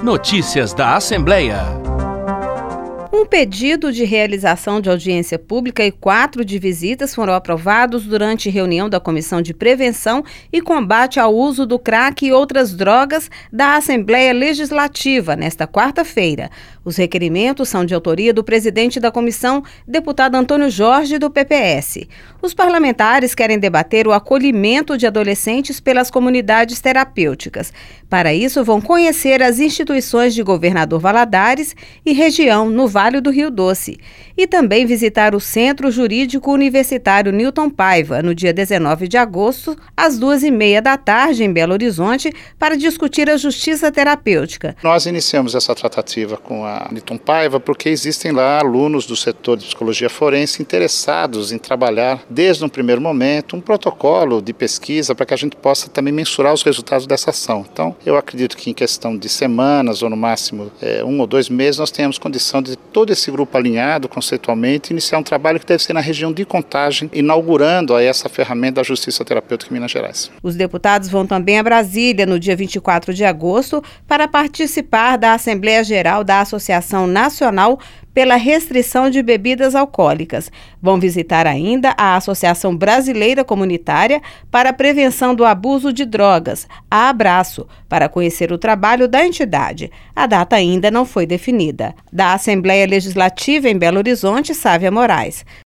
Notícias da Assembleia. Um pedido de realização de audiência pública e 4 de visitas foram aprovados durante reunião da Comissão de Prevenção e Combate ao Uso do Crack e outras drogas da Assembleia Legislativa, nesta quarta-feira. Os requerimentos são de autoria do presidente da comissão, deputado Antônio Jorge, do PPS. Os parlamentares querem debater o acolhimento de adolescentes pelas comunidades terapêuticas. Para isso, vão conhecer as instituições de Governador Valadares e região no Vale do Rio Doce. E também visitar o Centro Jurídico Universitário Newton Paiva, no dia 19 de agosto, às 2h30 da tarde, em Belo Horizonte, para discutir a justiça terapêutica. Nós iniciamos essa tratativa com a Newton Paiva porque existem lá alunos do setor de psicologia forense interessados em trabalhar, desde um primeiro momento, um protocolo de pesquisa para que a gente possa também mensurar os resultados dessa ação. Então, eu acredito que em questão de semanas, ou no máximo 1 ou 2 meses, nós tenhamos condição de todo esse grupo alinhado conceitualmente iniciar um trabalho que deve ser na região de Contagem, inaugurando aí essa ferramenta da justiça terapêutica em Minas Gerais. Os deputados vão também a Brasília no dia 24 de agosto para participar da Assembleia Geral da Associação Nacional pela Restrição de Bebidas Alcoólicas. Vão visitar ainda a Associação Brasileira Comunitária para a Prevenção do Abuso de Drogas, a Abraço, para conhecer o trabalho da entidade. A data ainda não foi definida. Da Assembleia Legislativa em Belo Horizonte, Sávia Moraes.